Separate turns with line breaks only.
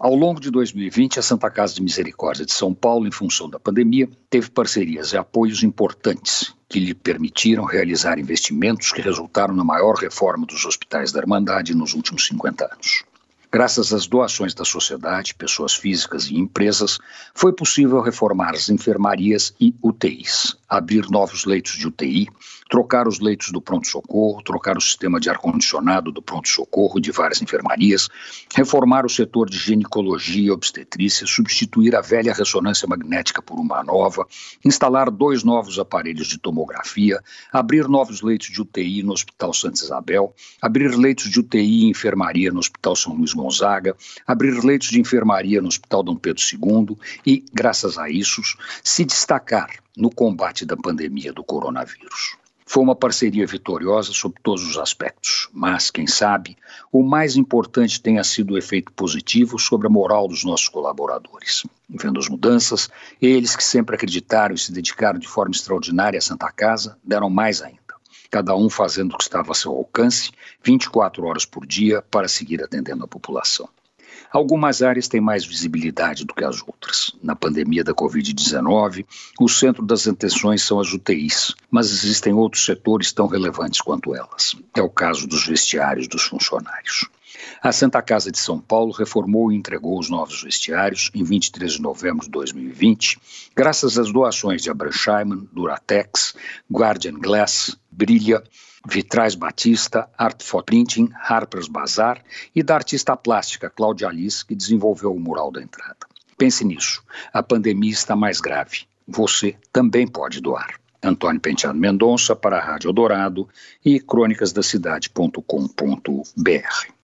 Ao longo de 2020, a Santa Casa de Misericórdia de São Paulo, em função da pandemia, teve parcerias e apoios importantes que lhe permitiram realizar investimentos que resultaram na maior reforma dos hospitais da Irmandade nos últimos 50 anos. Graças às doações da sociedade, pessoas físicas e empresas, foi possível reformar as enfermarias e UTIs, abrir novos leitos de UTI, trocar os leitos do pronto-socorro, trocar o sistema de ar-condicionado do pronto-socorro de várias enfermarias, reformar o setor de ginecologia e obstetrícia, substituir a velha ressonância magnética por uma nova, instalar 2 novos aparelhos de tomografia, abrir novos leitos de UTI no Hospital Santa Isabel, abrir leitos de UTI e enfermaria no Hospital São Luís Gonzaga, abrir leitos de enfermaria no Hospital Dom Pedro II e, graças a isso, se destacar no combate da pandemia do coronavírus. Foi uma parceria vitoriosa sob todos os aspectos, mas, quem sabe, o mais importante tenha sido o efeito positivo sobre a moral dos nossos colaboradores. Vendo as mudanças, eles que sempre acreditaram e se dedicaram de forma extraordinária à Santa Casa, deram mais ainda. Cada um fazendo o que estava a seu alcance, 24 horas por dia, para seguir atendendo a população. Algumas áreas têm mais visibilidade do que as outras. Na pandemia da Covid-19, o centro das atenções são as UTIs, mas existem outros setores tão relevantes quanto elas. É o caso dos vestiários dos funcionários. A Santa Casa de São Paulo reformou e entregou os novos vestiários em 23 de novembro de 2020, graças às doações de Abraham Scheiman, Duratex, Guardian Glass, Brilha, Vitrais Batista, Art for Printing, Harper's Bazaar e da artista plástica Cláudia Alice, que desenvolveu o mural da entrada. Pense nisso, a pandemia está mais grave. Você também pode doar. Antônio Penteado Mendonça para a Rádio Eldorado e crônicasdacidade.com.br.